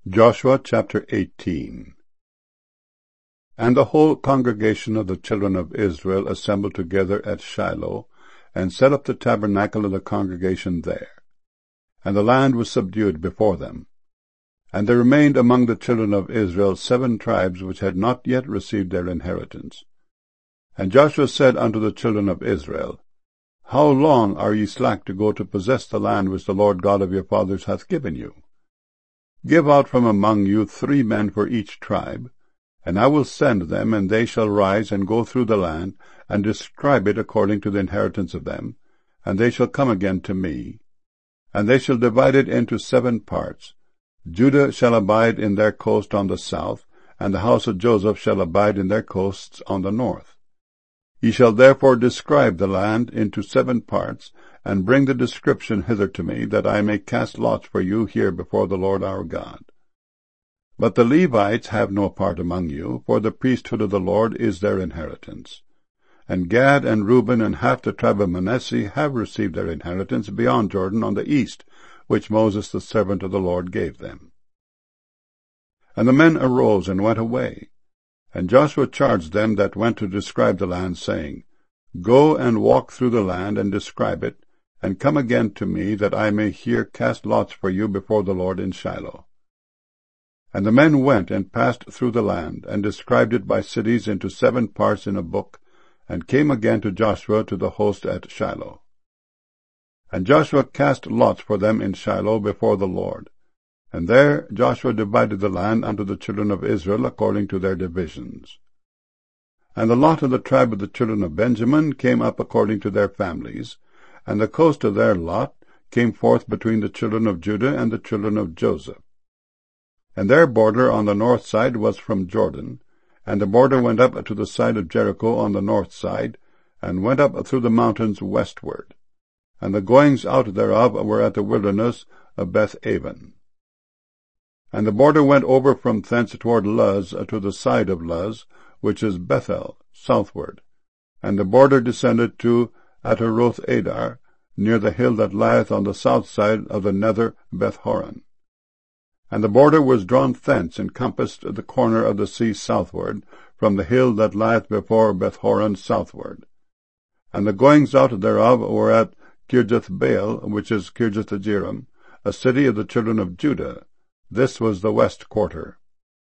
Joshua chapter 18. And the whole congregation of the children of Israel assembled together at Shiloh, and set up the tabernacle of the congregation there. And the land was subdued before them. And there remained among the children of Israel 7 tribes which had not yet received their inheritance. And Joshua said unto the children of Israel, How long are ye slack to go to possess the land which the Lord God of your fathers hath given you? Give out from among you 3 men for each tribe, and I will send them, and they shall rise and go through the land, and describe it according to the inheritance of them, and they shall come again to me. And they shall divide it into 7 parts. Judah shall abide in their coast on the south, and the house of Joseph shall abide in their coasts on the north. Ye shall therefore describe the land into 7 parts, and bring the description hither to me, that I may cast lots for you here before the Lord our God. But the Levites have no part among you, for the priesthood of the Lord is their inheritance. And Gad and Reuben and half the tribe of Manasseh have received their inheritance beyond Jordan on the east, which Moses the servant of the Lord gave them. And the men arose and went away. And Joshua charged them that went to describe the land, saying, Go and walk through the land, and describe it, and come again to me, that I may here cast lots for you before the Lord in Shiloh. And the men went and passed through the land, and described it by cities into 7 parts in a book, and came again to Joshua to the host at Shiloh. And Joshua cast lots for them in Shiloh before the Lord. And there Joshua divided the land unto the children of Israel according to their divisions. And the lot of the tribe of the children of Benjamin came up according to their families, and the coast of their lot came forth between the children of Judah and the children of Joseph. And their border on the north side was from Jordan, and the border went up to the side of Jericho on the north side, and went up through the mountains westward. And the goings out thereof were at the wilderness of Beth-aven. And the border went over from thence toward Luz to the side of Luz, which is Bethel, southward. And the border descended to Ataroth-adar, near the hill that lieth on the south side of the nether Beth-horon. And the border was drawn thence, and compassed the corner of the sea southward, from the hill that lieth before Beth-horon southward. And the goings out thereof were at Kirjath-baal, which is Kirjath-jearim, a city of the children of Judah. This was the west quarter.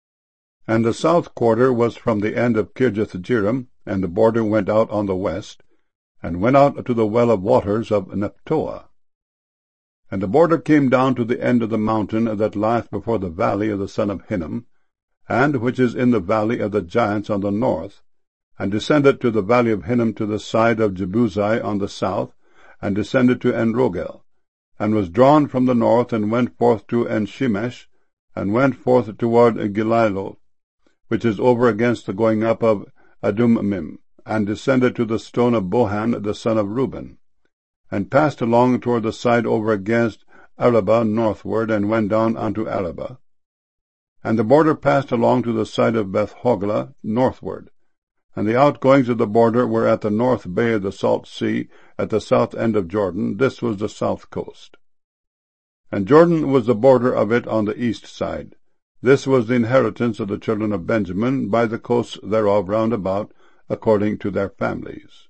And the south quarter was from the end of Kirjath-jearim, and the border went out on the west, and went out to the well of waters of Nephtoah. And the border came down to the end of the mountain that lieth before the valley of the son of Hinnom, and which is in the valley of the giants on the north, and descended to the valley of Hinnom to the side of Jebusai on the south, and descended to En-rogel, and was drawn from the north, and went forth to En-shemesh, and went forth toward Gilalo, which is over against the going up of Adummim, and descended to the stone of Bohan the son of Reuben, and passed along toward the side over against Arabah northward, and went down unto Arabah. And the border passed along to the side of Beth-hoglah northward, and the outgoings of the border were at the north bay of the salt sea, at the south end of Jordan. This was the south coast. And Jordan was the border of it on the east side. This was the inheritance of the children of Benjamin, by the coasts thereof round about, according to their families.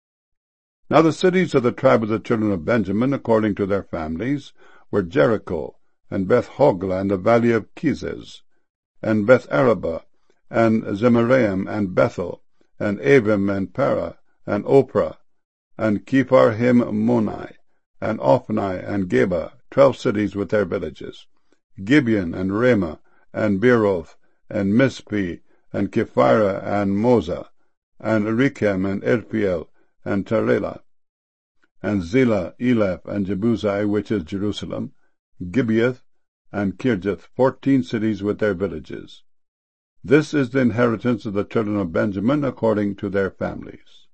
Now the cities of the tribe of the children of Benjamin, according to their families, were Jericho, and Beth-hoglah, and the valley of Kezez, and Beth-arabah, and Zemaraim, and Bethel, and Avim, and Parah, and Oprah, and Kepharhim-monai, and Ophni, and Geba, 12 cities with their villages, Gibeon, and Ramah, and Beeroth, and Mizpeh, and Kephirah, and Moza, and Rechem, and Irpeel, and Tarelah, and Zelah, Eleph, and Jebusai, which is Jerusalem, Gibeath, and Kirjath, 14 cities with their villages. This is the inheritance of the children of Benjamin according to their families.